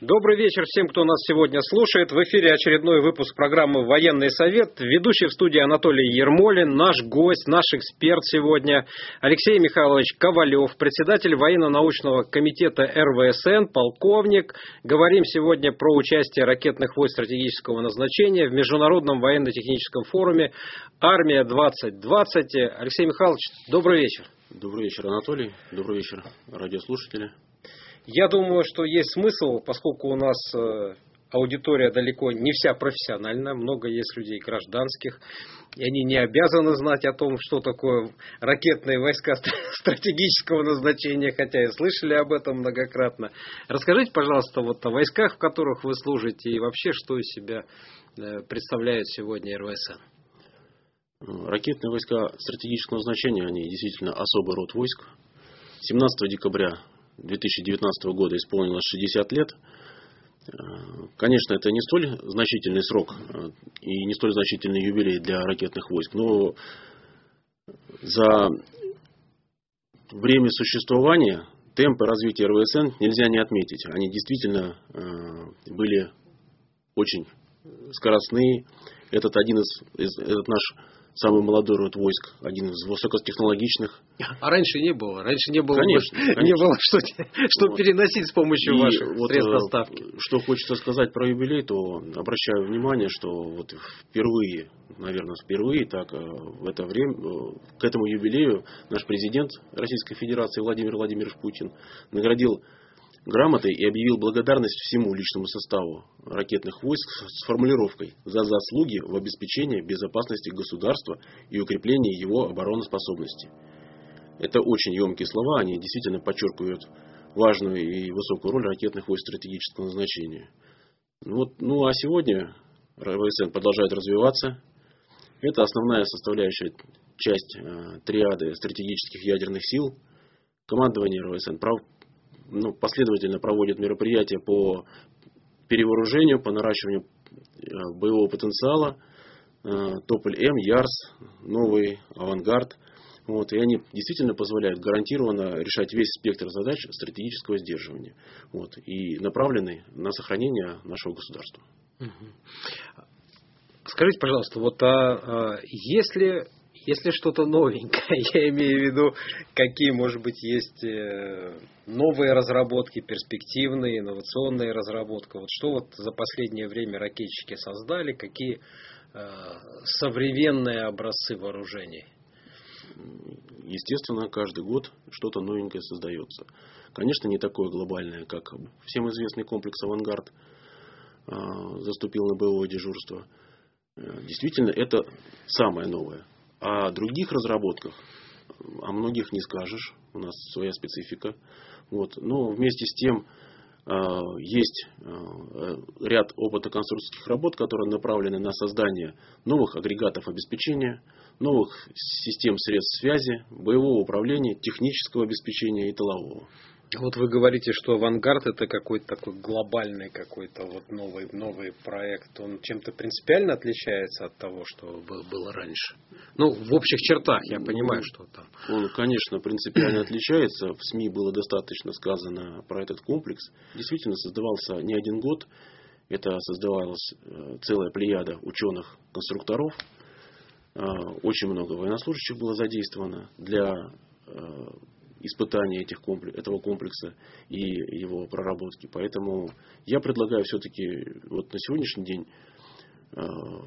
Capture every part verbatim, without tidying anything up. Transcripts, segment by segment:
Добрый вечер всем, кто нас сегодня слушает. В эфире очередной выпуск программы «Военный совет». Ведущий в студии Анатолий Ермолин, наш гость, наш эксперт сегодня Алексей Михайлович Ковалев, председатель военно-научного комитета эр вэ эс эн, полковник. Говорим сегодня про участие ракетных войск стратегического назначения в Международном военно-техническом форуме «Армия двадцать двадцать». Алексей Михайлович, добрый вечер. Добрый вечер, Анатолий. Добрый вечер, радиослушатели. Я думаю, что есть смысл, поскольку у нас аудитория далеко не вся профессиональная, много есть людей гражданских, и они не обязаны знать о том, что такое ракетные войска стратегического назначения, хотя и слышали об этом многократно. Расскажите, пожалуйста, вот о войсках, в которых вы служите, и вообще, что из себя представляет сегодня эр вэ эс эн. Ракетные войска стратегического назначения, они действительно особый род войск. семнадцатого декабря две тысячи девятнадцатого года исполнилось шестьдесят лет. Конечно, это не столь значительный срок и не столь значительный юбилей для ракетных войск, но за время существования темпы развития эр вэ эс эн нельзя не отметить. Они действительно были очень скоростные. Этот один из, этот наш самый молодой род войск, один из высокотехнологичных. А раньше не было. Раньше не было, конечно, конечно. Не было что, что вот. переносить с помощью И ваших вот, средств доставки. Что хочется сказать про юбилей, то обращаю внимание, что вот впервые, наверное, впервые так в это время, к этому юбилею наш президент Российской Федерации Владимир Владимирович Путин наградил грамотой и объявил благодарность всему личному составу ракетных войск с формулировкой «за заслуги в обеспечении безопасности государства и укреплении его обороноспособности». Это очень емкие слова, они действительно подчеркивают важную и высокую роль ракетных войск стратегического назначения. Вот, ну а сегодня эр вэ эс эн продолжает развиваться. Это основная составляющая часть э, триады стратегических ядерных сил. Командование эр вэ эс эн прав Ну, последовательно проводит мероприятия по перевооружению, по наращиванию боевого потенциала. Тополь-М, Ярс, новый Авангард. Вот, и они действительно позволяют гарантированно решать весь спектр задач стратегического сдерживания. Вот, и направлены на сохранение нашего государства. Скажите, пожалуйста, вот а, а, если... Если что-то новенькое, я имею в виду, какие, может быть, есть новые разработки, перспективные, инновационные разработки. Вот что вот за последнее время ракетчики создали, какие э, современные образцы вооружений? Естественно, каждый год что-то новенькое создается. Конечно, не такое глобальное, как всем известный комплекс «Авангард» э, заступил на боевое дежурство. Действительно, это самое новое. О других разработках, о многих не скажешь, у нас своя специфика. Вот. Но вместе с тем э, есть э, ряд опытно-конструкторских работ, которые направлены на создание новых агрегатов обеспечения, новых систем средств связи, боевого управления, технического обеспечения и тылового. Вот вы говорите, что «Авангард» — это какой-то такой глобальный какой-то вот новый, новый проект. Он чем-то принципиально отличается от того, что было раньше? Ну, в общих чертах я понимаю, что там. Он, конечно, принципиально отличается. В СМИ было достаточно сказано про этот комплекс. Действительно, создавался не один год. Это создавалась целая плеяда ученых-конструкторов. Очень много военнослужащих было задействовано для испытания этих комплекс, этого комплекса и его проработки. Поэтому я предлагаю все-таки вот на сегодняшний день, э,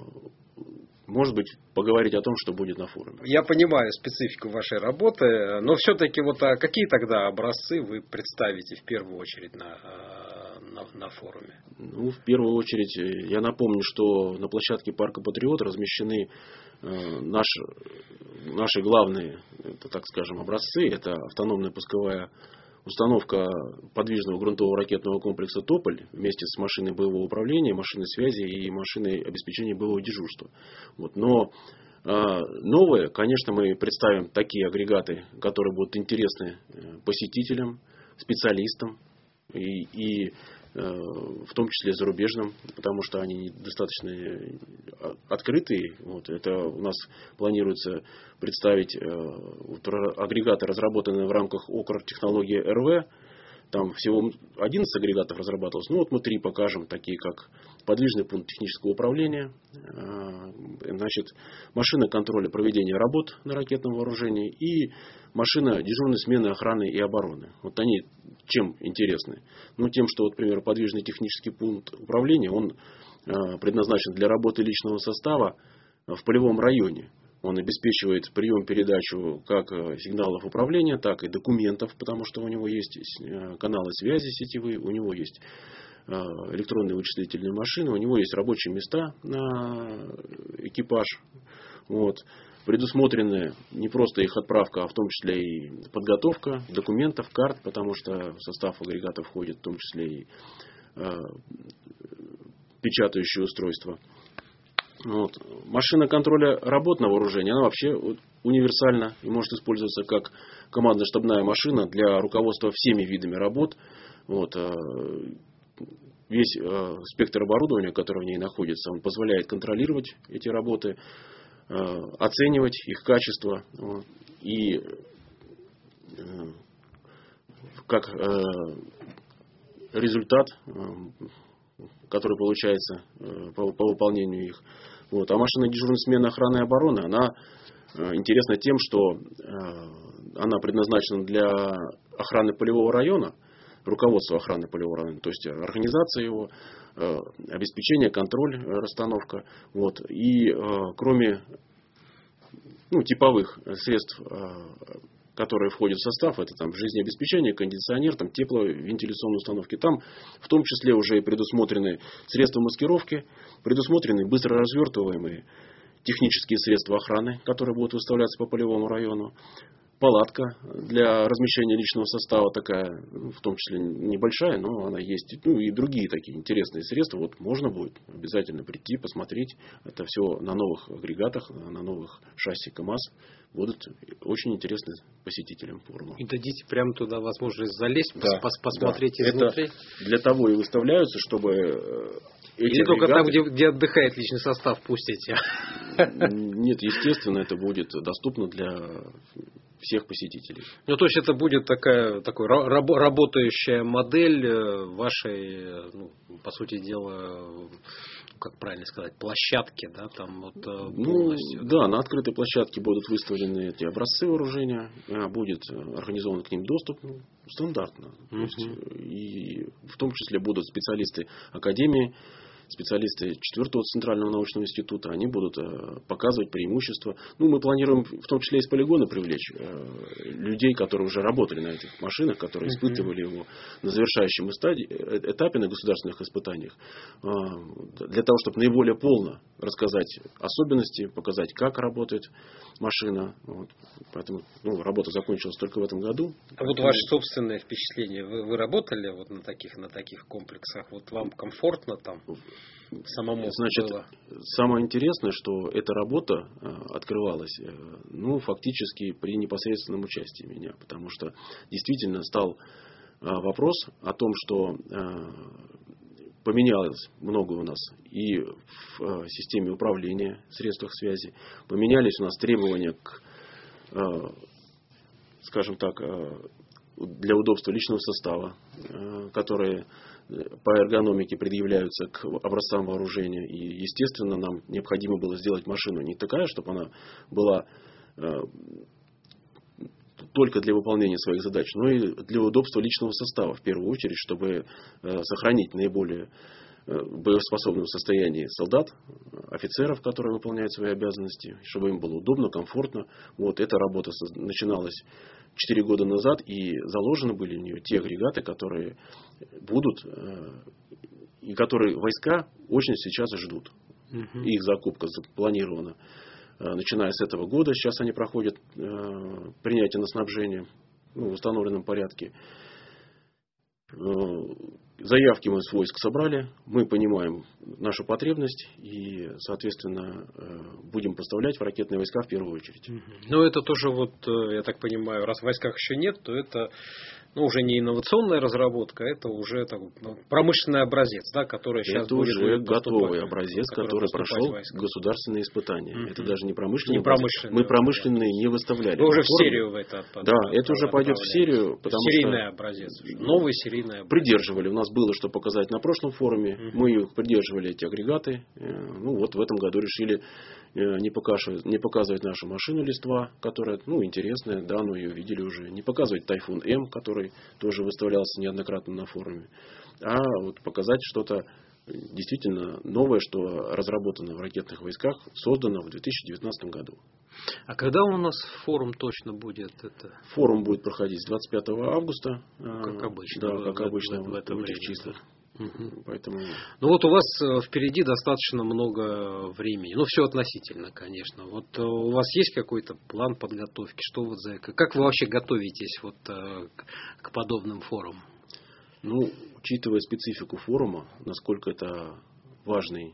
может быть, поговорить о том, что будет на форуме. Я понимаю специфику вашей работы, но все-таки вот а какие тогда образцы вы представите в первую очередь на, на, на форуме? Ну, в первую очередь, я напомню, что на площадке Парка Патриот размещены э, наши, наши главные, это, так скажем, образцы. Это автономная пусковая установка подвижного грунтового ракетного комплекса «Тополь» вместе с машиной боевого управления, машиной связи и машиной обеспечения боевого дежурства. Вот. Но э, новое, конечно, мы представим такие агрегаты, которые будут интересны посетителям, специалистам и, и в том числе зарубежным, потому что они достаточно открытые. Вот. Это у нас планируется представить агрегаты, разработанные в рамках ОКР технологии эр вэ. там всего одиннадцать агрегатов разрабатывалось. Ну вот мы три покажем, такие как подвижный пункт технического управления, значит, машина контроля проведения работ на ракетном вооружении и машина дежурной смены охраны и обороны. Вот они чем интересны? Ну, тем, что, вот, например, подвижный технический пункт управления, он предназначен для работы личного состава в полевом районе. Он обеспечивает прием-передачу как сигналов управления, так и документов, потому что у него есть каналы связи сетевые, у него есть электронные вычислительные машины, у него есть рабочие места на экипаж. Вот. Предусмотрены не просто их отправка, а в том числе и подготовка документов, карт, потому что в состав агрегатов входит в том числе и печатающее устройство. Вот. Машина контроля работ на вооружении, она вообще универсальна и может использоваться как командно-штабная машина для руководства всеми видами работ. Вот. Весь спектр оборудования, который в ней находится, он позволяет контролировать эти работы, оценивать их качество и как результат, который получается по, по выполнению их. Вот. А машина дежурной смены охраны и обороны, она интересна тем, что она предназначена для охраны полевого района, руководства охраны полевого района, то есть организация его, обеспечение, контроль, расстановка. Вот. И кроме ну, типовых средств, которые входят в состав, это там жизнеобеспечение, кондиционер, там тепловентиляционные установки. Там в том числе уже и предусмотрены средства маскировки, предусмотрены быстро развертываемые технические средства охраны, которые будут выставляться по полевому району. Палатка для размещения личного состава такая, в том числе небольшая, но она есть. Ну и другие такие интересные средства. Вот можно будет обязательно прийти, посмотреть. Это все на новых агрегатах, на новых шасси КАМАЗ. Будут очень интересны посетителям форума. И дадите прямо туда возможность залезть, да, пос посмотреть да. изнутри? Это для того и выставляются, чтобы эти Или агрегаты... только там, где, где отдыхает личный состав, пустите? Нет, естественно, это будет доступно для всех посетителей. Ну, то есть это будет такая такой раб, работающая модель вашей, ну, по сути дела, как правильно сказать, площадки, да, там вот полностью. Ну, да, на открытой площадке будут выставлены эти образцы вооружения, будет организован к ним доступ, ну, стандартно. Uh-huh. То есть, и в том числе будут специалисты академии, специалисты четвертого Центрального научного института, они будут показывать преимущества. Ну, мы планируем в том числе из полигона привлечь людей, которые уже работали на этих машинах, которые испытывали его на завершающем этапе на государственных испытаниях, для того, чтобы наиболее полно рассказать особенности, показать, как работает машина. Вот. Поэтому ну, работа закончилась только в этом году. А вот ваше собственное впечатление, вы, вы работали вот на таких, на таких комплексах, вот вам комфортно там? Самому Значит, было. Самое интересное, что эта работа открывалась, ну, фактически при непосредственном участии меня, потому что действительно стал вопрос о том, что поменялось много у нас и в системе управления, в средствах связи, поменялись у нас требования к, скажем так, для удобства личного состава, которые по эргономике предъявляются к образцам вооружения. И, естественно, нам необходимо было сделать машину не такая, чтобы она была э, только для выполнения своих задач, но и для удобства личного состава, в первую очередь, чтобы э, сохранить наиболее э, боеспособном состоянии солдат, офицеров, которые выполняют свои обязанности, чтобы им было удобно, комфортно. Вот эта работа начиналась четыре года назад, и заложены были в нее те агрегаты, которые будут, и которые войска очень сейчас ждут. Угу. Их закупка запланирована, начиная с этого года. Сейчас они проходят принятие на снабжение ну, в установленном порядке. Заявки мы с войск собрали, мы понимаем нашу потребность и, соответственно, будем поставлять в ракетные войска в первую очередь. Ну, это тоже, вот, я так понимаю, раз в войсках еще нет, то это Ну, уже не инновационная разработка, это уже так, ну, промышленный образец, да, который сейчас это будет, уже будет готовый образец, который, который прошел войска. государственные испытания. Mm-hmm. Это даже не промышленный не образец. промышленный, Мы промышленные не выставляли. Вы уже в серию в это под, Да, это уже пойдет в серию. Потому серийный что образец. Новый серийный образец. Придерживали. У нас было что показать на прошлом форуме. Mm-hmm. Мы придерживали эти агрегаты. Ну вот в этом году решили не показывать, не показывать нашу машину Листва, которая, ну, интересная, да, но ее видели уже. Не показывать Тайфун М, который тоже выставлялся неоднократно на форуме. А вот показать что-то действительно новое, что разработано в ракетных войсках, создано в две тысячи девятнадцатом году. А когда у нас форум точно будет? Это? Форум будет проходить с двадцать пятого августа. Как обычно. Да, в, как в, обычно в, в это в этих время. числах. Угу. Поэтому... Ну вот у вас впереди достаточно много времени. Ну, все относительно, конечно. Вот у вас есть какой-то план подготовки? Что вот за... Как вы вообще готовитесь вот к подобным форумам? Ну, учитывая специфику форума, насколько это важный,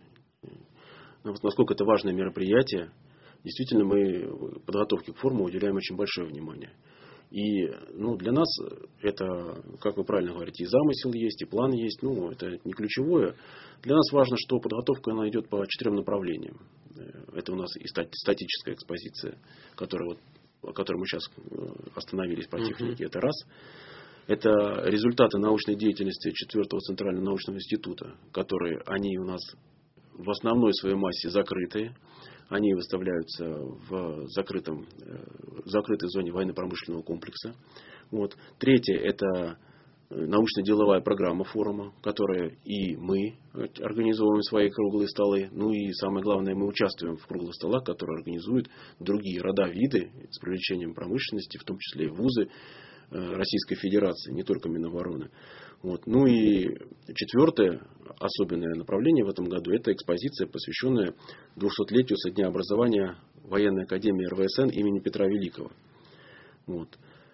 насколько это важное мероприятие, действительно мы подготовке к форуму уделяем очень большое внимание. И ну, для нас это, как вы правильно говорите, и замысел есть, и план есть. Ну, это не ключевое. Для нас важно, что подготовка она идет по четырем направлениям. Это у нас и статическая экспозиция, которая, вот, о которой мы сейчас остановились по технике. Uh-huh. Это раз. Это результаты научной деятельности четвертого Центрального научного института, которые они у нас в основной своей массе закрытые. Они выставляются в, закрытом, в закрытой зоне военно-промышленного комплекса. Вот. Третье – это научно-деловая программа форума, которая и мы организовываем свои круглые столы. Ну и самое главное, мы участвуем в круглых столах, которые организуют другие рода, виды с привлечением промышленности, в том числе и вузы Российской Федерации, не только Минобороны. Вот. Ну и четвертое особенное направление в этом году – это экспозиция, посвященная двухсотлетию со дня образования Военной академии эр вэ эс эн имени Петра Великого. Вот.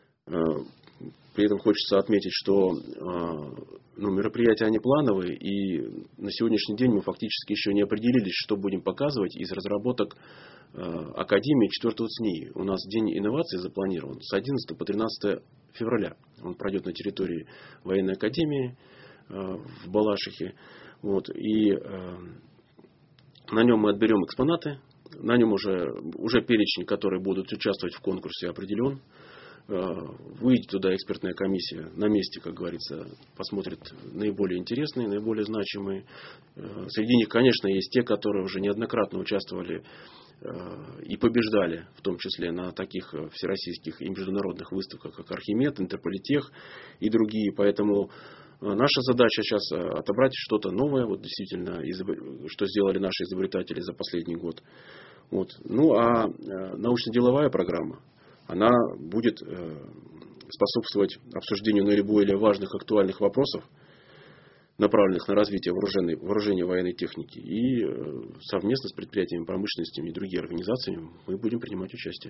При этом хочется отметить, что ну, мероприятия они плановые, и на сегодняшний день мы фактически еще не определились, что будем показывать из разработок Академии четвертого цэ эн и. У нас День инноваций запланирован с одиннадцатого по тринадцатое февраля. Он пройдет на территории Военной академии в Балашихе. Вот. И э, на нем мы отберем экспонаты. На нем уже, уже перечень, которые будут участвовать в конкурсе, определен. Выйдет туда экспертная комиссия на месте, как говорится, посмотрит наиболее интересные, наиболее значимые. Среди них, конечно, есть те, которые уже неоднократно участвовали и побеждали, в том числе на таких всероссийских и международных выставках, как Архимед, Интерполитех и другие. Поэтому наша задача сейчас отобрать что-то новое, вот действительно, что сделали наши изобретатели за последний год. Вот. Ну а научно-деловая программа, она будет способствовать обсуждению наиболее важных актуальных вопросов, направленных на развитие вооруженной, вооружения военной техники. И совместно с предприятиями промышленности и другими организациями мы будем принимать участие.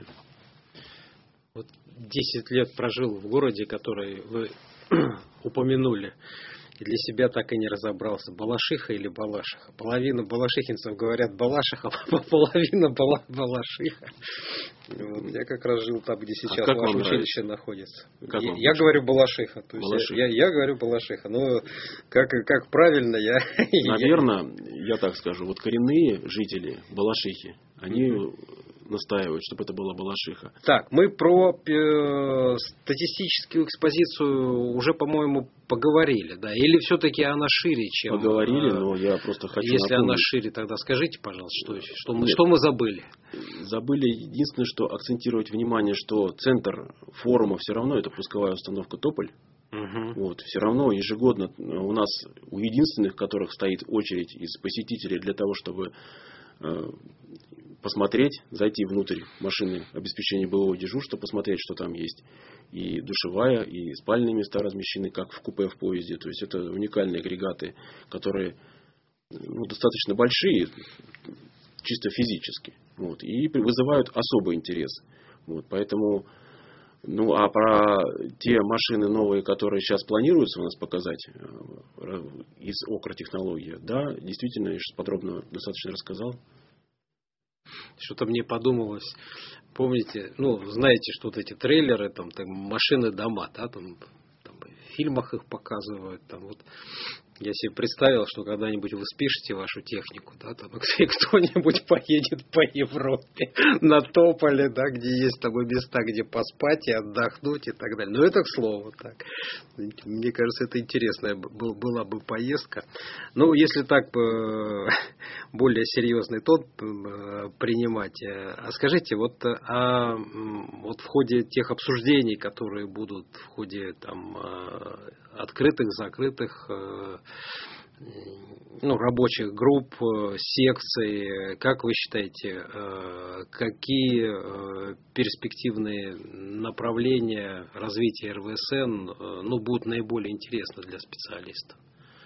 Вот десять лет прожил в городе, который вы упомянули, и для себя так и не разобрался, Балашиха или Балашиха. Половина балашихинцев говорят Балашиха, а половина Бала, Балашиха. Вот, я как раз жил там, где сейчас а ваше училище находится. Как я я говорю Балашиха. То есть Балашиха. Я, я, я говорю Балашиха. Но как, как правильно я... Наверное, я так скажу, вот коренные жители Балашихи, они... настаивают, чтобы это была Балашиха. Так, мы про э, статистическую экспозицию уже, по-моему, поговорили, да? Или все-таки она шире, чем... Поговорили, э, но я просто хочу Если напомнить. она шире, тогда скажите, пожалуйста, что, что, мы, что мы забыли? Забыли единственное, что акцентировать внимание, что центр форума все равно это пусковая установка Тополь. Угу. Вот, все равно ежегодно у нас, у единственных, в которых стоит очередь из посетителей для того, чтобы... Э, посмотреть, зайти внутрь машины обеспечения боевого дежурства, посмотреть, что там есть. И душевая, и спальные места размещены, как в купе в поезде. То есть это уникальные агрегаты, которые ну, достаточно большие, чисто физически. Вот, и вызывают особый интерес. Вот, поэтому, ну а про те машины новые, которые сейчас планируется у нас показать из ОКР технологии, да, действительно, я сейчас подробно достаточно рассказал. Что-то мне подумалось, помните, ну, знаете, что вот эти трейлеры, там, там машины дома, да, там, там в фильмах их показывают, там вот. Я себе представил, что когда-нибудь вы спишете вашу технику, да, там, и кто-нибудь поедет по Европе на тополе, да, где есть там места, где поспать и отдохнуть и так далее. Но это к слову так. Мне кажется, это интересная была бы поездка. Ну, если так более серьезный тон принимать, а скажите, вот, а, вот в ходе тех обсуждений, которые будут в ходе там открытых, закрытых, ну, рабочих групп, секций, как вы считаете, какие перспективные направления развития эр вэ эс эн, ну, будут наиболее интересны для специалистов?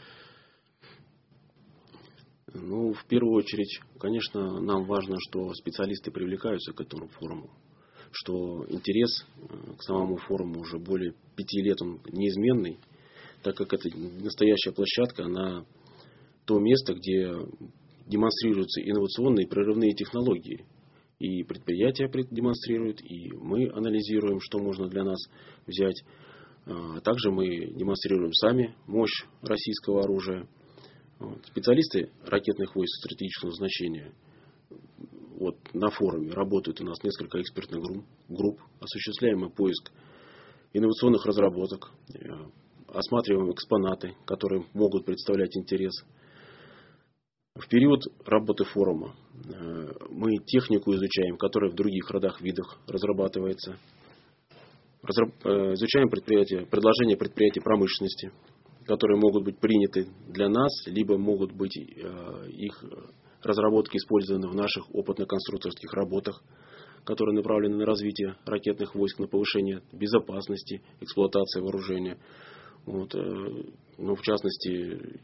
Ну, в первую очередь, конечно, нам важно, что специалисты привлекаются к этому форуму, что интерес к самому форуму уже более пяти лет он неизменный, так как это настоящая площадка на то место, где демонстрируются инновационные прорывные технологии. И предприятия демонстрируют, и мы анализируем, что можно для нас взять. Также мы демонстрируем сами мощь российского оружия. Специалисты ракетных войск стратегического значения вот, на форуме работают у нас несколько экспертных групп, групп, осуществляем мы поиск инновационных разработок, осматриваем экспонаты, которые могут представлять интерес. В период работы форума мы технику изучаем, которая в других родах, видах разрабатывается. Разраб... Изучаем предприятия, предложения предприятий промышленности, которые могут быть приняты для нас, либо могут быть их разработки использованы в наших опытно-конструкторских работах, которые направлены на развитие ракетных войск, на повышение безопасности, эксплуатации вооружения. Вот, ну, в частности,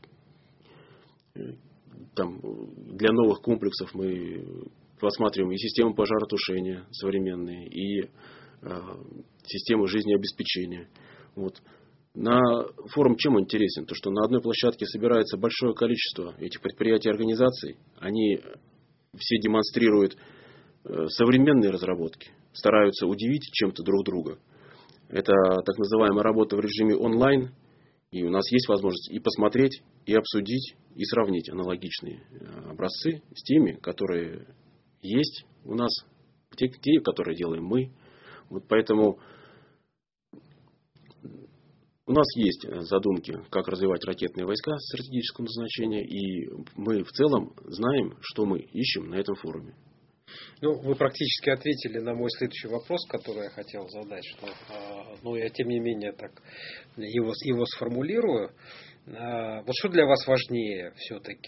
там, для новых комплексов мы рассматриваем и системы пожаротушения современные, и э, системы жизнеобеспечения. Вот. На форум чем интересен? То, что на одной площадке собирается большое количество этих предприятий и организаций. Они все демонстрируют э, современные разработки, стараются удивить чем-то друг друга. Это так называемая работа в режиме онлайн. И у нас есть возможность и посмотреть, и обсудить, и сравнить аналогичные образцы с теми, которые есть у нас, те, те которые делаем мы. Вот поэтому у нас есть задумки, как развивать ракетные войска стратегического назначения. И мы в целом знаем, что мы ищем на этом форуме. Ну, вы практически ответили на мой следующий вопрос, который я хотел задать, что, ну, я тем не менее так его, его сформулирую. Вот что для вас важнее все-таки?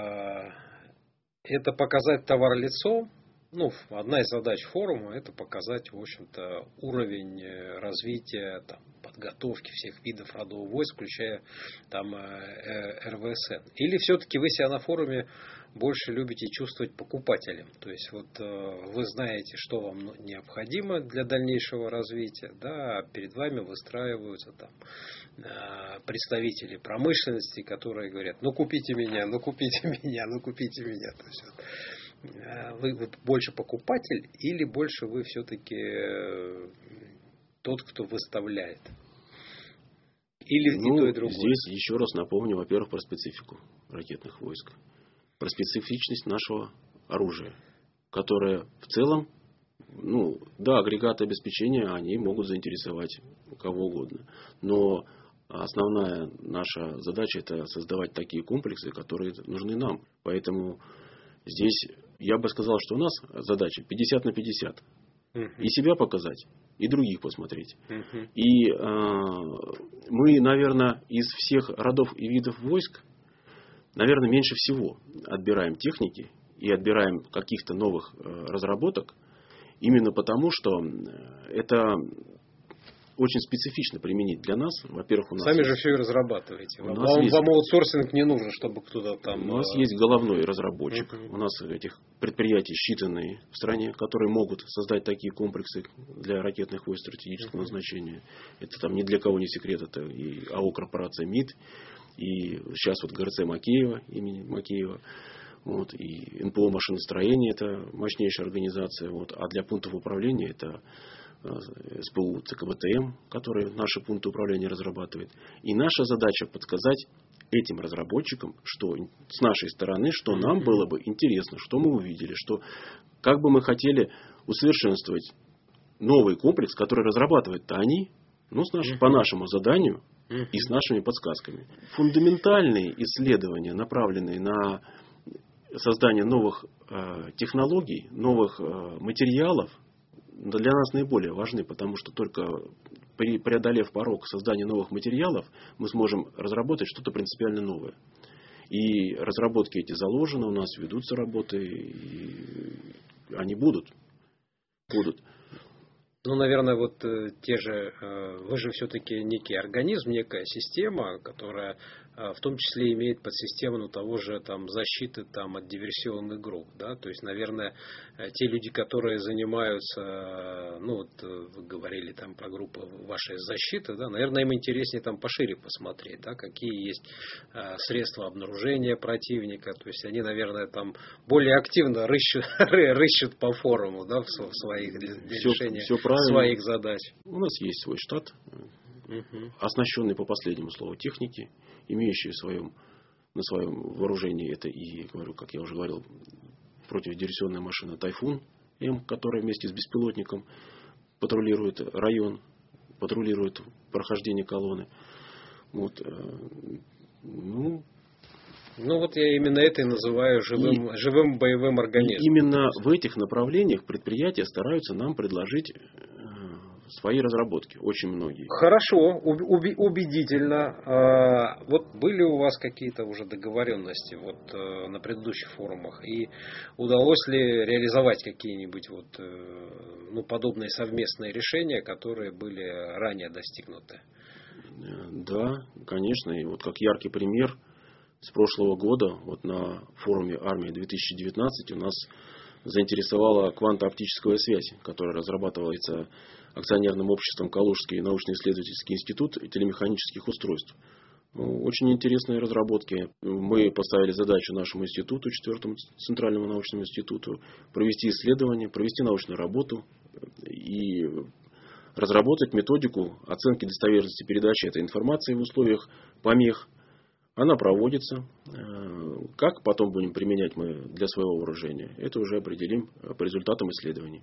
Это показать товар лицом? Ну, одна из задач форума — это показать, в общем-то, уровень развития, там, подготовки всех видов родов войск, включая там эр вэ эс эн. Или все-таки вы себя на форуме больше любите чувствовать покупателем? То есть вот вы знаете, что вам необходимо для дальнейшего развития, да, а перед вами выстраиваются там представители промышленности, которые говорят: ну купите меня, ну купите меня, ну купите меня. То есть, вот, вы, вы больше покупатель или больше вы все-таки тот, кто выставляет? Или ну, и то, и другое? Здесь еще раз напомню, во-первых, про специфику ракетных войск. Про специфичность нашего оружия, которое в целом, ну, да, агрегаты обеспечения, они могут заинтересовать кого угодно. Но основная наша задача — это создавать такие комплексы, которые нужны нам. Поэтому здесь я бы сказал, что у нас задача пятьдесят на пятьдесят. Uh-huh. И себя показать, и других посмотреть. Uh-huh. И э, мы, наверное, из всех родов и видов войск, наверное, меньше всего отбираем техники и отбираем каких-то новых э, разработок, именно потому, что это очень специфично применить для нас. Во-первых, у нас сами есть... же все и разрабатываете. Вам, есть... вам аутсорсинг не нужен, чтобы кто-то там... У нас есть головной разработчик. Uh-huh. У нас этих предприятий считанные в стране, которые могут создать такие комплексы для ракетных войск стратегического uh-huh. назначения. Это там ни для кого не секрет. Это и АО корпорация МИД, и сейчас вот ГРЦ Макеева, имени Макеева. Вот, и эн пэ о машиностроения это мощнейшая организация. Вот, а для пунктов управления это эс пэ у цэ ка бэ тэ эм, который наши пункты управления разрабатывает. И наша задача подсказать этим разработчикам, что с нашей стороны, что нам было бы интересно, что мы увидели, что как бы мы хотели усовершенствовать новый комплекс, который разрабатывают-то они, ну, с наш, по нашему заданию и с нашими подсказками. Фундаментальные исследования, направленные на создание новых э, технологий, новых э, материалов, для нас наиболее важны, потому что только преодолев порог создания новых материалов, мы сможем разработать что-то принципиально новое. И разработки эти заложены, у нас ведутся работы, и они будут. будут. Ну, наверное, вот э, те же, э, вы же все-таки некий организм, некая система, которая э, в том числе имеет подсистему ну, того же там, защиты там, от диверсионных групп. Да? То есть, наверное, э, те люди, которые занимаются, э, ну, вот э, вы говорили там про группу вашей защиты, да, наверное, им интереснее там пошире посмотреть, да, какие есть э, средства обнаружения противника. То есть, они, наверное, там более активно рыщут, рыщут по форуму да, в своих для, для все, решения. Все своих задач. У нас есть свой штат, угу. оснащенный по последнему слову техники, имеющий в своем, на своем вооружении это и, говорю, как я уже говорил, противодиверсионная машина Тайфун М, которая вместе с беспилотником патрулирует район, патрулирует прохождение колонны. Вот, ну, Ну вот я именно это и называю живым, и, живым боевым организмом. Именно в этих направлениях предприятия стараются нам предложить свои разработки, очень многие. Хорошо, уби- убедительно. Вот были у вас какие-то уже договоренности вот на предыдущих форумах, и удалось ли реализовать какие-нибудь вот ну, подобные совместные решения, которые были ранее достигнуты? Да, конечно, и вот как яркий пример. С прошлого года вот на форуме «Армия-две тысячи девятнадцать» у нас заинтересовала квантооптическая связь, которая разрабатывается акционерным обществом Калужский научно-исследовательский институт телемеханических устройств. Очень интересные разработки. Мы поставили задачу нашему институту, четвертому Центральному научному институту, провести исследование, провести научную работу и разработать методику оценки достоверности передачи этой информации в условиях помех. Она проводится. Как потом будем применять мы для своего вооружения, это уже определим по результатам исследований.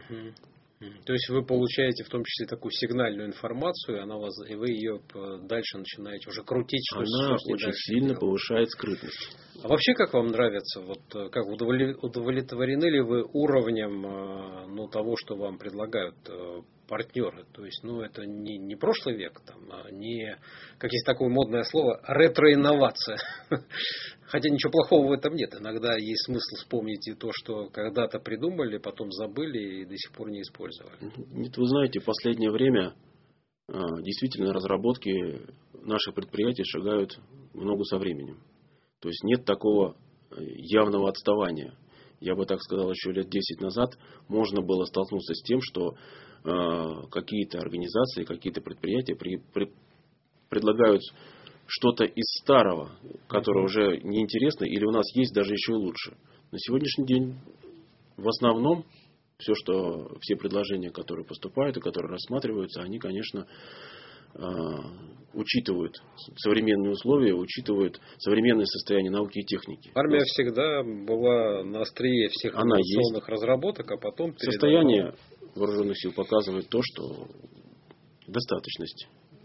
Угу. То есть вы получаете в том числе такую сигнальную информацию, она вас, и вы ее дальше начинаете уже крутить, что она что очень сильно делать. Повышает скрытность. А вообще как вам нравится, вот как удовлетворены ли вы уровнем ну, того, что вам предлагают партнеры? То есть, ну, это не, не прошлый век, там, а не, как есть такое модное слово, ретроинновация. Хотя ничего плохого в этом нет. Иногда есть смысл вспомнить и то, что когда-то придумали, потом забыли и до сих пор не использовали. Нет, вы знаете, в последнее время действительно разработки наших предприятий шагают в ногу со временем. То есть нет такого явного отставания. Я бы так сказал, еще лет десять назад можно было столкнуться с тем, что э, какие-то организации, какие-то предприятия при, при, предлагают что-то из старого, которое уже неинтересно, или у нас есть даже еще и лучше. На сегодняшний день в основном все, что, все предложения, которые поступают и которые рассматриваются, они, конечно, э, учитывают современные условия, учитывают современное состояние науки и техники. Армия всегда была на острие всех инновационных разработок, а потом передавала... Состояние вооруженных сил показывает то, что достаточность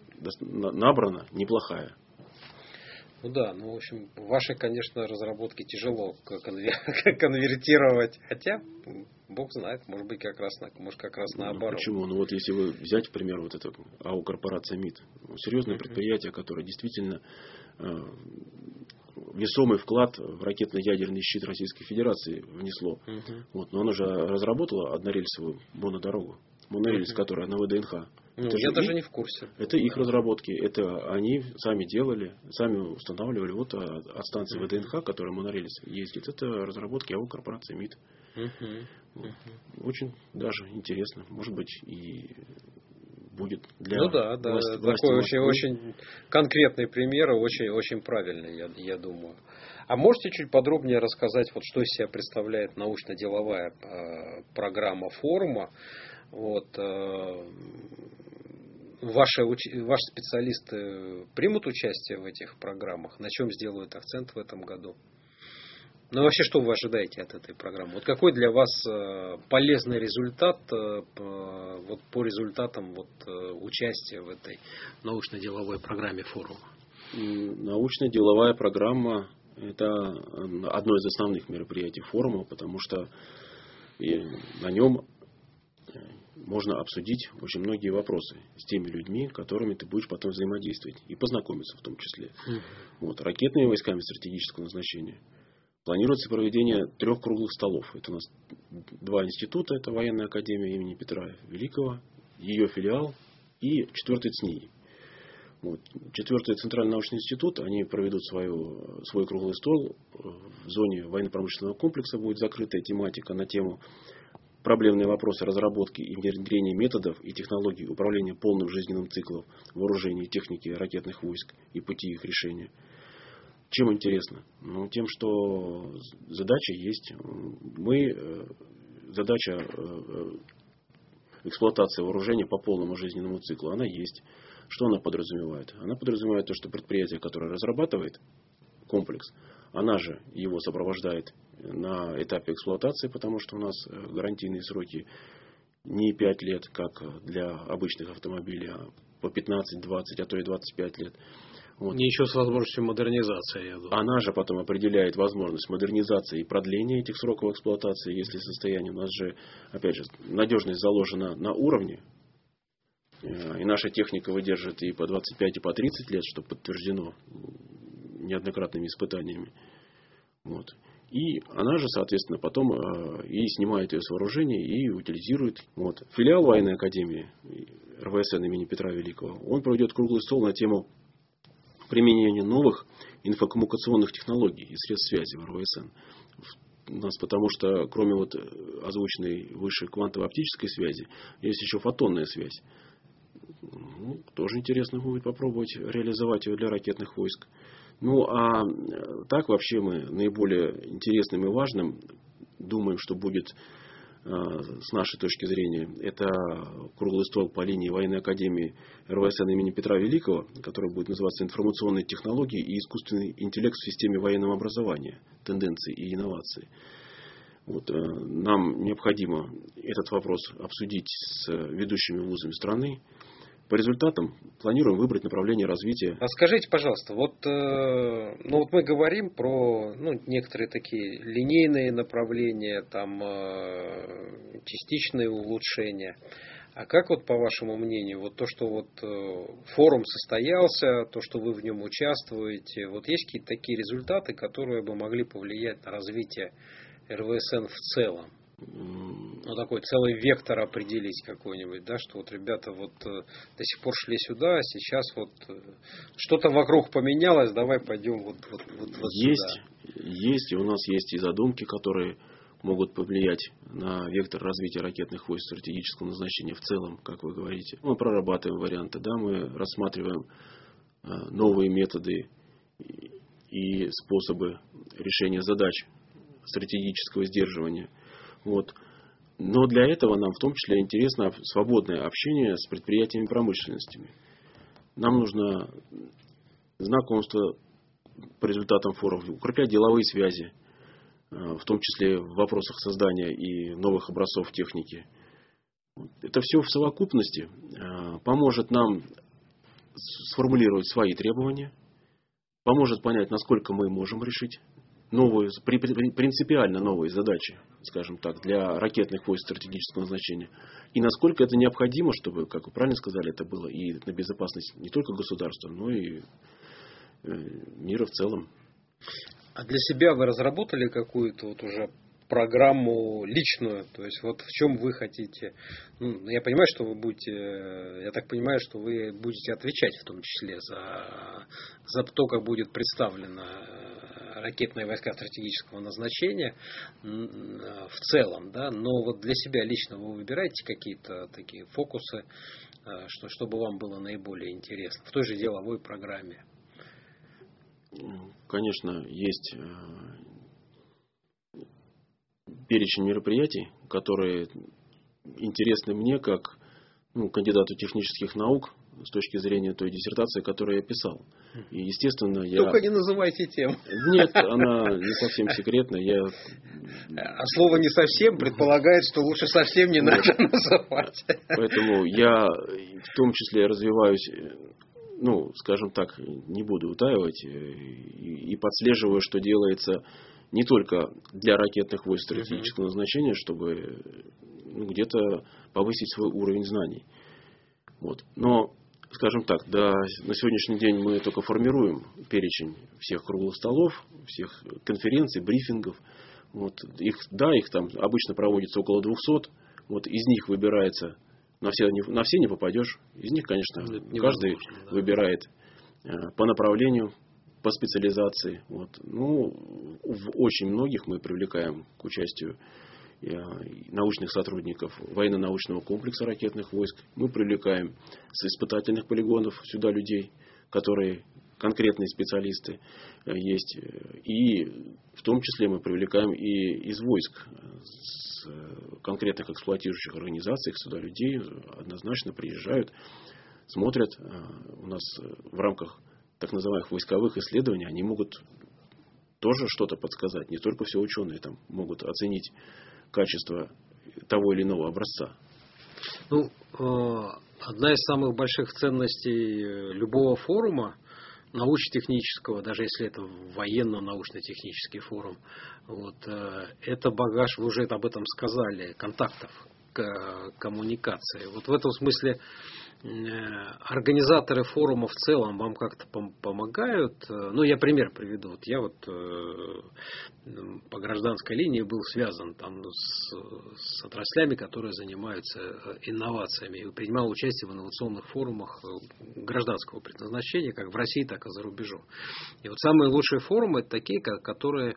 набрана неплохая. Ну да, ну в общем, ваши, конечно, разработки тяжело конвертировать, хотя Бог знает, может быть как раз, может как раз наоборот. Почему? Ну вот если вы взять, к примеру, вот это АО корпорация МИД, серьезное uh-huh. предприятие, которое действительно э, весомый вклад в ракетно-ядерный щит Российской Федерации внесло. Uh-huh. Вот, но оно же разработало однорельсовую монодорогу, монорельс, uh-huh. которая на вэ дэ эн ха. Ну, я даже их, не в курсе. Это их разработки. Это они сами делали, сами устанавливали. Вот от станции uh-huh. вэ дэ эн ха, которая монорельс ездит, это разработки АО корпорации МИД. Uh-huh. Вот. Uh-huh. Очень даже интересно. Может быть, и будет для ну да, да, власти, такой власти очень, Москвы. очень конкретный пример, очень, очень правильный, я, я думаю. А можете чуть подробнее рассказать, вот, что из себя представляет научно-деловая э, программа форума? Вот, э, ваши, ваши специалисты примут участие в этих программах? На чем сделают акцент в этом году? Ну, вообще, что вы ожидаете от этой программы? Вот какой для вас э, полезный результат э, по, вот по результатам вот, э, участия в этой научно-деловой программе форума? Научно-деловая программа – это одно из основных мероприятий форума, потому что на нем можно обсудить очень многие вопросы с теми людьми, которыми ты будешь потом взаимодействовать, и познакомиться в том числе. Mm-hmm. Вот, ракетными войсками стратегического назначения. Планируется проведение трех круглых столов. Это у нас два института. Это Военная академия имени Петра Великого, ее филиал и четвертый ЦНИИ. Вот. Четвертый Центральный научный институт, они проведут свою, свой круглый стол. В зоне военно-промышленного комплекса будет закрытая тематика на тему проблемные вопросы разработки и внедрения методов и технологий управления полным жизненным циклом вооружений и техники ракетных войск и пути их решения. Чем интересно? Ну, тем, что задача есть. Мы, задача эксплуатации вооружения по полному жизненному циклу, она есть. Что она подразумевает? Она подразумевает то, что предприятие, которое разрабатывает комплекс, она же его сопровождает на этапе эксплуатации, потому что у нас гарантийные сроки не пять лет, как для обычных автомобилей, а по пятнадцать, двадцать, а то и двадцать пять лет. Вот. И еще с возможностью модернизации, я думаю. Она же потом определяет возможность модернизации и продления этих сроков эксплуатации, если состояние у нас же, опять же, надежность заложена на уровне, и наша техника выдержит и по двадцать пять, и по тридцать лет, что подтверждено неоднократными испытаниями. Вот. И она же, соответственно, потом э, и снимает ее с вооружения и утилизирует. Вот. Филиал Военной академии эр вэ эс эн имени Петра Великого, он проведет круглый стол на тему применения новых инфокоммуникационных технологий и средств связи в эр вэ эс эн. У нас, потому что кроме вот озвученной выше квантово-оптической связи, есть еще фотонная связь. Ну, тоже интересно будет попробовать реализовать ее для ракетных войск. Ну, а так вообще мы наиболее интересным и важным думаем, что будет с нашей точки зрения, это круглый стол по линии Военной академии эр вэ эс эн имени Петра Великого, который будет называться «Информационные технологии и искусственный интеллект в системе военного образования. Тенденции и инновации». Вот, нам необходимо этот вопрос обсудить с ведущими вузами страны. По результатам планируем выбрать направление развития. А скажите, пожалуйста, вот, э, ну вот мы говорим про ну, некоторые такие линейные направления, там э, частичные улучшения. А как вот по вашему мнению, вот то, что вот э, форум состоялся, то, что вы в нем участвуете, вот есть какие-то такие результаты, которые бы могли повлиять на развитие эр вэ эс эн в целом? Ну, такой целый вектор определить какой-нибудь, да, что вот ребята вот э, до сих пор шли сюда, а сейчас вот э, что-то вокруг поменялось, давай пойдем вот, вот, вот, вот есть, сюда. Есть, и у нас есть и задумки, которые могут повлиять на вектор развития ракетных войск стратегического назначения в целом, как вы говорите. Мы прорабатываем варианты, да, мы рассматриваем э, новые методы и способы решения задач стратегического сдерживания. Вот. Но для этого нам в том числе интересно свободное общение с предприятиями промышленности. Нам нужно знакомство по результатам форумов, укреплять деловые связи, в том числе в вопросах создания и новых образцов техники. Это все в совокупности поможет нам сформулировать свои требования, поможет понять, насколько мы можем решить новые, принципиально новые задачи, скажем так, для ракетных войск стратегического назначения. И насколько это необходимо, чтобы, как вы правильно сказали, это было и на безопасность не только государства, но и мира в целом. А для себя вы разработали какую-то вот уже программу личную? То есть вот в чем вы хотите? Ну, я понимаю, что вы будете, я так понимаю, что вы будете отвечать в том числе за, за то, как будет представлена ракетные войска стратегического назначения в целом, да, но вот для себя лично вы выбираете какие-то такие фокусы, что, чтобы вам было наиболее интересно в той же деловой программе? Конечно, есть перечень мероприятий, которые интересны мне как ну, кандидату технических наук с точки зрения той диссертации, которую я писал. И, естественно, я... Только не называйте тему. Нет, она не совсем секретная. Я... А слово «не совсем» предполагает, что лучше совсем не надо называть. Поэтому я в том числе развиваюсь, ну, скажем так, не буду утаивать, и подслеживаю, что делается не только для ракетных войск стратегического назначения, чтобы ну, где-то повысить свой уровень знаний. Вот. Но, скажем так, до, на сегодняшний день мы только формируем перечень всех круглых столов, всех конференций, брифингов. Вот. Их, да, их там обычно проводится около двухсот. Вот. Из них выбирается, на все, на все не попадешь. Из них, конечно, каждый да. выбирает э, по направлению, по специализации. Вот. Ну, в очень многих мы привлекаем к участию научных сотрудников военно-научного комплекса ракетных войск. Мы привлекаем с испытательных полигонов сюда людей, которые конкретные специалисты есть. И в том числе мы привлекаем и из войск, с конкретных эксплуатирующих организаций сюда людей однозначно приезжают, смотрят. У нас в рамках так называемых войсковых исследований они могут тоже что-то подсказать. Не только все ученые там могут оценить качество того или иного образца. Ну, одна из самых больших ценностей любого форума, научно-технического, даже если это военно-научно-технический форум, вот, это багаж, вы уже об этом сказали, контактов, коммуникации. Вот в этом смысле организаторы форума в целом вам как-то помогают? Ну, я пример приведу. Вот я вот по гражданской линии был связан там с, с отраслями, которые занимаются инновациями, и принимал участие в инновационных форумах гражданского предназначения, как в России, так и за рубежом. И вот самые лучшие форумы это такие, которые,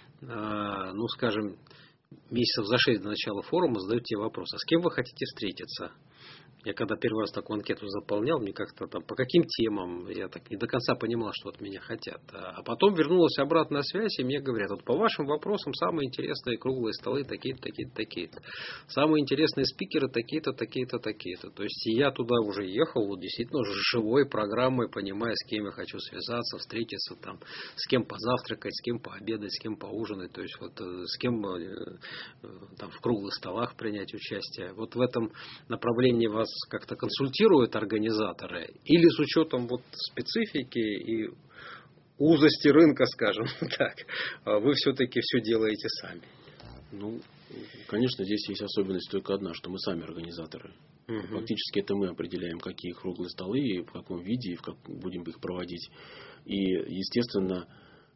ну, скажем, месяцев за шесть до начала форума задают тебе вопрос: а с кем вы хотите встретиться? Я когда первый раз такую анкету заполнял, мне как-то там по каким темам, я так не до конца понимал, что от меня хотят. А потом вернулась обратная связь, и мне говорят: вот по вашим вопросам самые интересные круглые столы такие-то, такие-то, такие-то. Самые интересные спикеры такие-то, такие-то, такие-то. То есть я туда уже ехал, вот действительно уже живой программой, понимая, с кем я хочу связаться, встретиться, там, с кем позавтракать, с кем пообедать, с кем поужинать. То есть вот с кем там, в круглых столах принять участие. Вот в этом направлении вас как-то консультируют организаторы, или с учетом вот специфики и узости рынка, скажем так, вы все-таки все делаете сами? Ну, конечно, здесь есть особенность только одна, что мы сами организаторы. Угу. Фактически это мы определяем, какие круглые столы, и в каком виде, и в как будем их проводить. И, естественно,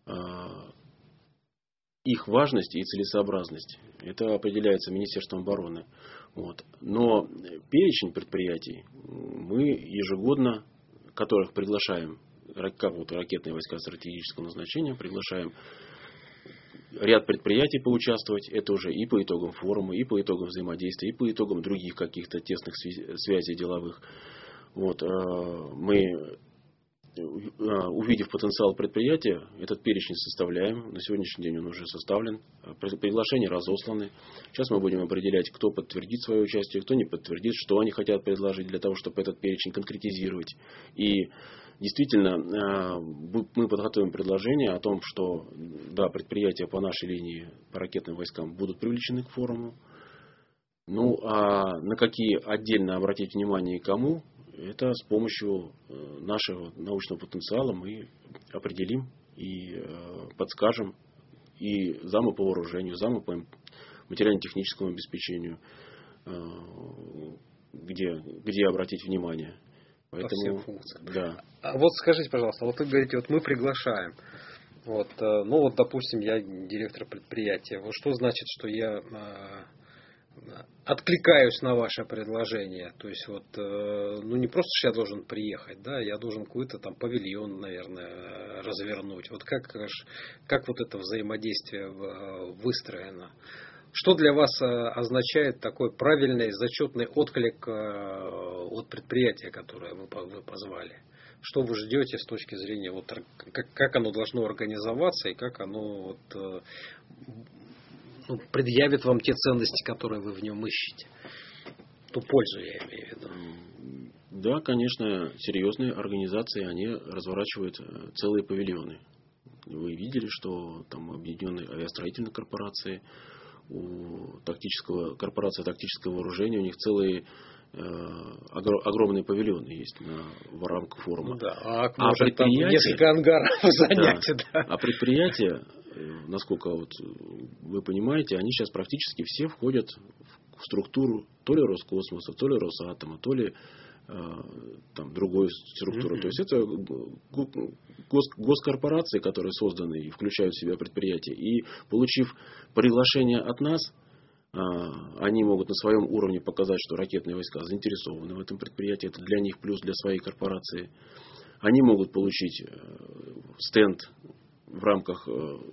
их важность и целесообразность это определяется Министерством обороны. Вот. Но перечень предприятий мы ежегодно, которых приглашаем, как вот ракетные войска стратегического назначения, приглашаем ряд предприятий поучаствовать. Это уже и по итогам форума, и по итогам взаимодействия, и по итогам других каких-то тесных связей деловых. Вот. Мы, увидев потенциал предприятия, этот перечень составляем. На сегодняшний день он уже составлен. Приглашения разосланы. Сейчас мы будем определять, кто подтвердит свое участие, кто не подтвердит, что они хотят предложить для того, чтобы этот перечень конкретизировать. И действительно, мы подготовим предложение о том, что да, предприятия по нашей линии, по ракетным войскам будут привлечены к форуму. Ну, а на какие отдельно обратить внимание и кому, это с помощью нашего научного потенциала мы определим и подскажем и заму по вооружению, заму по материально-техническому обеспечению, где, где обратить внимание. Поэтому, по всем функциям. Да. А вот скажите, пожалуйста, вот вы говорите, вот мы приглашаем. Вот, ну вот, допустим, я директор предприятия. Вот что значит, что я откликаюсь на ваше предложение. То есть вот, ну не просто что я должен приехать, да, я должен какой-то там павильон, наверное, развернуть. Вот как, как вот это взаимодействие выстроено? Что для вас означает такой правильный зачетный отклик от предприятия, которое вы позвали? Что вы ждете с точки зрения, вот, как, как оно должно организоваться и как оно вот, ну, предъявит вам те ценности, которые вы в нем ищете? Ту пользу я имею в виду. Да, конечно, серьезные организации, они разворачивают целые павильоны. Вы видели, что там объединенные авиастроительные корпорации, у тактического, корпорация тактического вооружения, у них целые э, огромные павильоны есть на, в рамках форума. Ну да, а, а может, предприятия, там несколько ангаров занять. Да, да. А предприятия, насколько вот вы понимаете, они сейчас практически все входят в структуру то ли Роскосмоса, то ли Росатома, то ли там, другой структуры. Mm-hmm. То есть это гос, госкорпорации, которые созданы и включают в себя предприятия. И получив приглашение от нас, они могут на своем уровне показать, что ракетные войска заинтересованы в этом предприятии. Это для них плюс для своей корпорации. Они могут получить стенд в рамках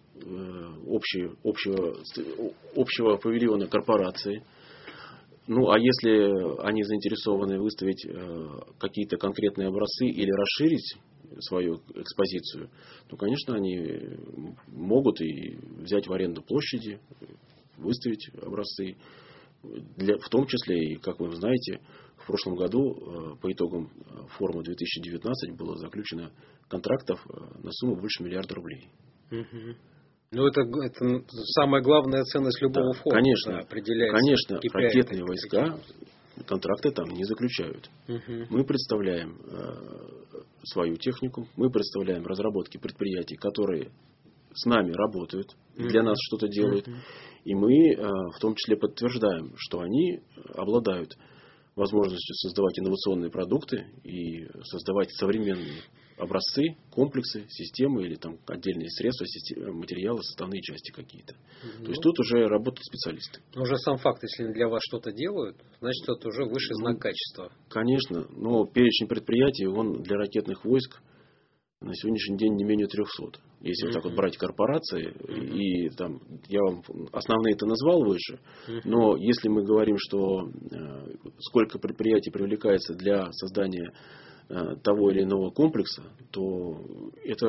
общего, общего, общего павильона корпорации. Ну, а если они заинтересованы выставить э, какие-то конкретные образцы или расширить свою экспозицию, то, конечно, они могут и взять в аренду площади, выставить образцы. Для, в том числе, и, как вы знаете, в прошлом году э, по итогам форума две тысячи девятнадцать было заключено контрактов на сумму больше миллиарда рублей. Угу. Ну, это, это самая главная ценность любого да, фонда. Конечно, да, определяется конечно кей пи ай, ракетные войска контракты там не заключают. Угу. Мы представляем э, свою технику, мы представляем разработки предприятий, которые с нами работают, угу. для нас что-то делают. Угу. И мы э, в том числе подтверждаем, что они обладают возможностью создавать инновационные продукты и создавать современные образцы, комплексы, системы или там отдельные средства, материалы, составные части какие-то. Ну, то есть тут уже работают специалисты. Уже сам факт, если для вас что-то делают, значит это уже высший знак ну, качества. Конечно, но перечень предприятий, он для ракетных войск на сегодняшний день не менее трехсот. Если uh-huh. вот так вот брать корпорации, uh-huh. и там, я вам основные-то назвал выше, uh-huh. но если мы говорим, что э, сколько предприятий привлекается для создания э, того или иного комплекса, то это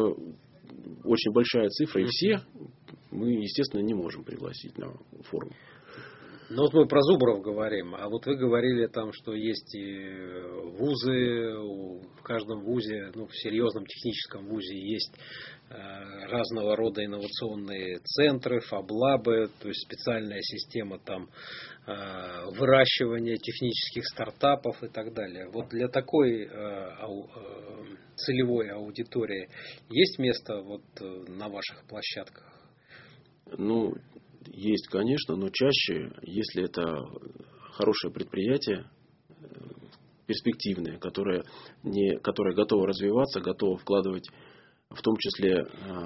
очень большая цифра, uh-huh. и все мы, естественно, не можем пригласить на форум. Ну вот мы про Зубров говорим, а вот вы говорили там, что есть и вузы, в каждом вузе, ну в серьезном техническом вузе есть э, разного рода инновационные центры, фаблабы, то есть специальная система там э, выращивания технических стартапов и так далее. Вот для такой э, ау, э, целевой аудитории есть место вот на ваших площадках? Ну, есть, конечно, но чаще, если это хорошее предприятие, перспективное, которое, не, которое готово развиваться, готово вкладывать в том числе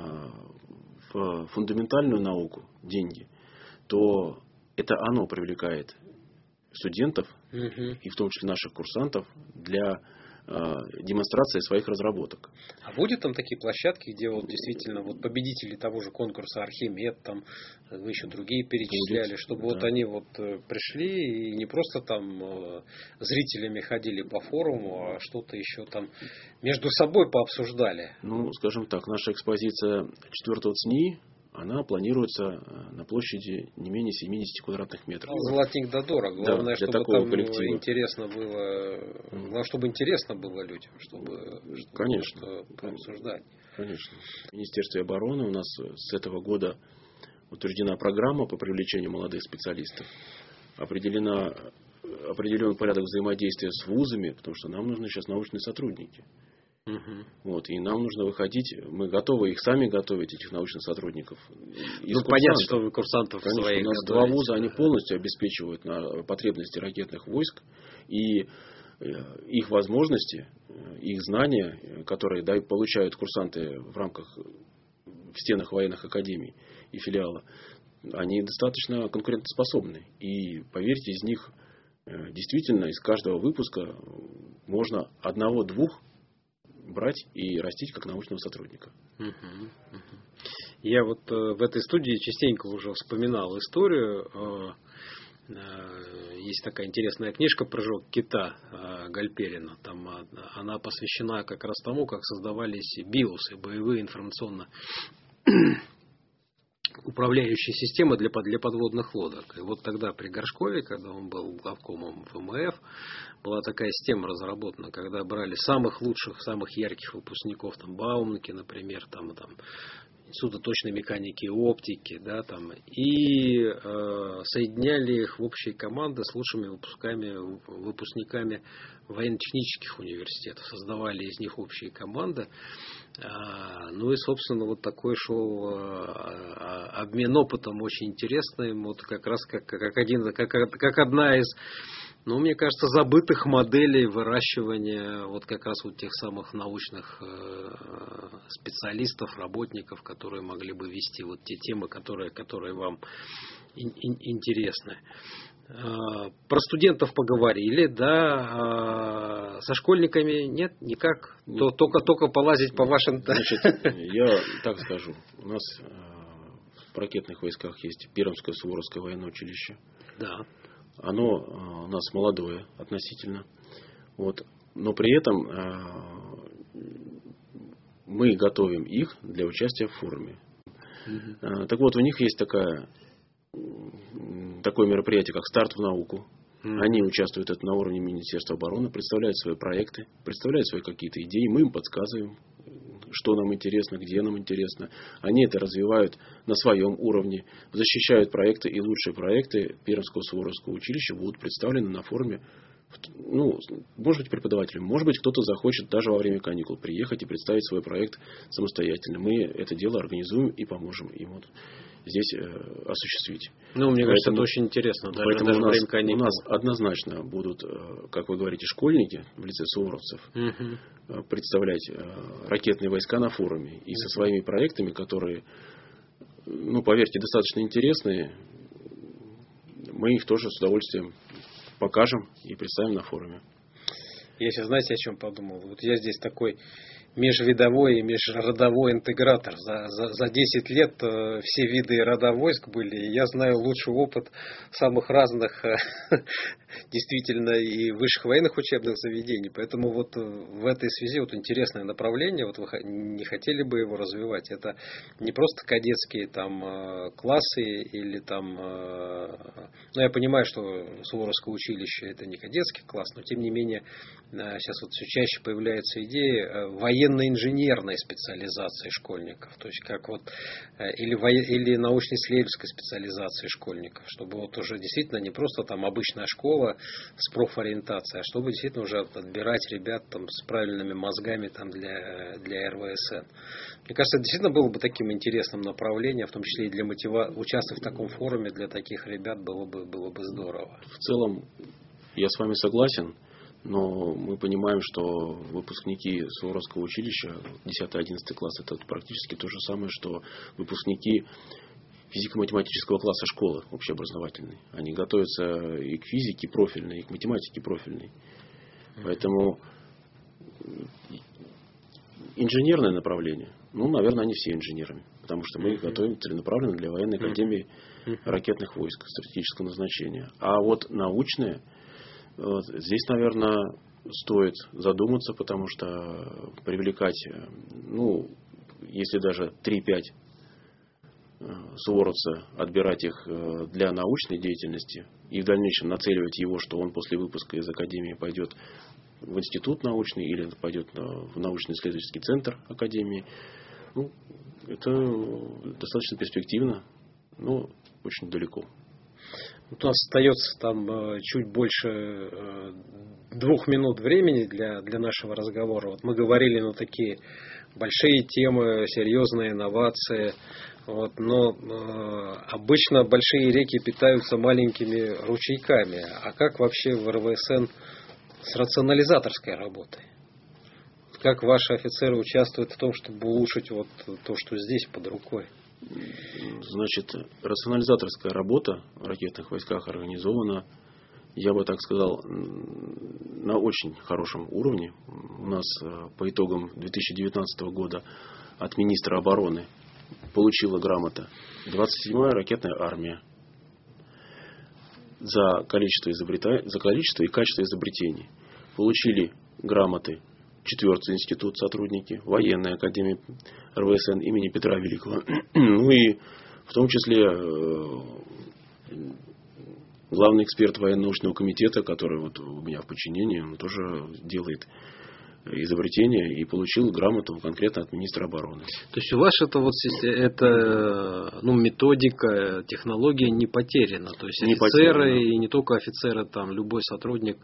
в фундаментальную науку деньги, то это оно привлекает студентов, угу. и в том числе наших курсантов, для демонстрации своих разработок. А будет там такие площадки, где вот действительно вот победители того же конкурса Архимед, там вы еще другие перечисляли, будет, чтобы да. вот они вот пришли и не просто там зрителями ходили по форуму, а что-то еще там между собой пообсуждали? Ну, скажем так, наша экспозиция четвертого ЦНИИ, она планируется на площади не менее семидесяти квадратных метров. Золотник да дорого. Главное, да, чтобы там коллектива. интересно было. Главное, чтобы интересно было людям, чтобы, конечно, чтобы пообсуждать. Конечно. В Министерстве обороны у нас с этого года утверждена программа по привлечению молодых специалистов. Определена, определен порядок взаимодействия с вузами, потому что нам нужны сейчас научные сотрудники. Угу. Вот, и нам нужно выходить, мы готовы их сами готовить, этих научных сотрудников. Ну, понятно, что вы курсантов Конечно, своих у нас готовите. Два вуза, они полностью обеспечивают на потребности ракетных войск, и их возможности, их знания, которые дают, получают курсанты в рамках, в стенах военных академий и филиала, они достаточно конкурентоспособны. И, поверьте, из них действительно из каждого выпуска можно одного-двух брать и растить как научного сотрудника. Я вот в этой студии частенько уже вспоминал историю. Есть такая интересная книжка «Прыжок кита» Гальперина. Там она посвящена как раз тому, как создавались биосы, боевые информационно управляющие системы для, для подводных лодок. И вот тогда при Горшкове, когда он был главкомом ВМФ, была такая система разработана, когда брали самых лучших, самых ярких выпускников, там Бауманки, например, там, там Института точной механики и оптики, да, там, и э, соединяли их в общие команды с лучшими выпусками, выпускниками военно-технических университетов, создавали из них общие команды. А, ну и, собственно, вот такой шел а, обмен опытом очень интересный, вот как раз как, как, один, как, как одна из, ну, мне кажется, забытых моделей выращивания вот как раз вот тех самых научных э, специалистов, работников, которые могли бы вести вот те темы, которые, которые вам ин, ин, интересны. Э, про студентов поговорили, да, э, со школьниками нет, никак, нет, То, только, только полазить по вашим... Значит, я так скажу, у нас э, в ракетных войсках есть Пермское Суворовское военное училище. Да. Оно у нас молодое относительно. Вот. Но при этом э, мы готовим их для участия в форуме. Mm-hmm. Так вот, у них есть такая, такое мероприятие, как «Старт в науку». Mm-hmm. Они участвуют это на уровне Министерства обороны, представляют свои проекты, представляют свои какие-то идеи. Мы им подсказываем, что нам интересно, где нам интересно. Они это развивают на своем уровне, защищают проекты, и лучшие проекты Пермского Суворовского училища будут представлены на форуме. Ну, может быть, преподавателем, может быть, кто-то захочет даже во время каникул приехать и представить свой проект самостоятельно. Мы это дело организуем и поможем им вот здесь э, осуществить. Ну, мне поэтому, кажется, это очень интересно. Даже, поэтому даже у, нас, время каникул. у нас однозначно будут, как вы говорите, школьники в лице суворовцев угу. представлять ракетные войска на форуме. И угу. со своими проектами, которые, ну, поверьте, достаточно интересные, мы их тоже с удовольствием покажем и представим на форуме. Я сейчас, знаете, о чем подумал? Вот я здесь такой межвидовой и межродовой интегратор. За, за, за десять лет э, все виды рода войск были. И я знаю лучший опыт самых разных э, действительно и высших военных учебных заведений. Поэтому вот в этой связи вот интересное направление. Вот вы не хотели бы его развивать? Это не просто кадетские там э, классы или там... Э, ну, я понимаю, что Суворовское училище это не кадетский класс, но тем не менее э, сейчас вот все чаще появляются идеи э, военной военно-инженерной специализации школьников, то есть как вот или, во... или научно-исследовательской специализации школьников, чтобы вот уже действительно не просто там обычная школа с профориентацией, а чтобы действительно уже отбирать ребят там с правильными мозгами там для, для эр вэ эс эн. Мне кажется, это действительно было бы таким интересным направлением, в том числе и для мотива... участвовать в таком форуме для таких ребят было бы, было бы здорово. В целом, я с вами согласен. Но мы понимаем, что выпускники Суворовского училища, десятый-одиннадцатый класс, это практически то же самое, что выпускники физико-математического класса школы общеобразовательной. Они готовятся и к физике профильной, и к математике профильной. Поэтому инженерное направление, ну, наверное, они все инженерами, потому что мы их готовим целенаправленно для военной академии ракетных войск стратегического назначения. А вот научное, вот, здесь, наверное, стоит задуматься, потому что привлекать, ну, если даже три-пять суворовца, отбирать их для научной деятельности и в дальнейшем нацеливать его, что он после выпуска из академии пойдет в институт научный или пойдет в научно-исследовательский центр академии, ну, это достаточно перспективно, но очень далеко. У нас остается там чуть больше двух минут времени для, для нашего разговора. Вот мы говорили на такие большие темы, серьезные инновации. Вот, но э, обычно большие реки питаются маленькими ручейками. А как вообще в эр вэ эс эн с рационализаторской работой? Как ваши офицеры участвуют в том, чтобы улучшить вот то, что здесь под рукой? Значит, рационализаторская работа в ракетных войсках организована, я бы так сказал, на очень хорошем уровне. У нас по итогам две тысячи девятнадцатого года от министра обороны получила грамота двадцать седьмая ракетная армия за количество, изобрета... за количество и качество изобретений. Получили грамоты четвертый институт сотрудники, военная академия эр вэ эс эн имени Петра Великого. Ну и в том числе главный эксперт военно-научного комитета, который вот у меня в подчинении, он тоже делает изобретение и получил грамоту конкретно от министра обороны. То есть у вас это вот это, ну, методика, технология не потеряна. То есть не офицеры потеряна. И не только офицеры, там любой сотрудник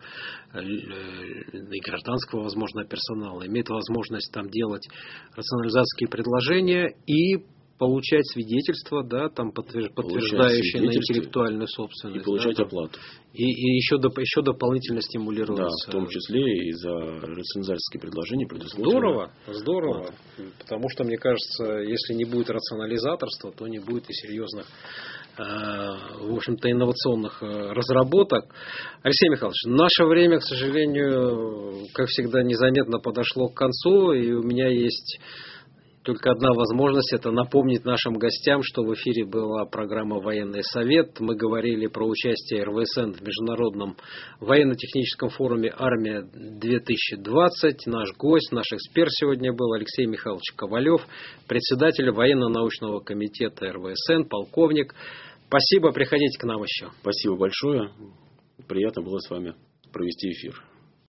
и гражданского, возможно, персонала имеет возможность там делать рационализаторские предложения и получать свидетельства, да, там подтверждающие на интеллектуальную собственность. И получать да, оплату. И, и еще, доп, еще дополнительно стимулируется. Да, в том числе и за рационализаторские предложения предусмотрено. Здорово, здорово. Вот. Потому что, мне кажется, если не будет рационализаторства, то не будет и серьезных, в общем-то, инновационных разработок. Алексей Михайлович, наше время, к сожалению, как всегда, незаметно подошло к концу, и у меня есть только одна возможность — это напомнить нашим гостям, что в эфире была программа «Военный совет». Мы говорили про участие эр вэ эс эн в Международном военно-техническом форуме «Армия-две тысячи двадцать». Наш гость, наш эксперт сегодня был Алексей Михайлович Ковалев, председатель военно-научного комитета эр вэ эс эн, полковник. Спасибо, приходите к нам еще. Спасибо большое. Приятно было с вами провести эфир.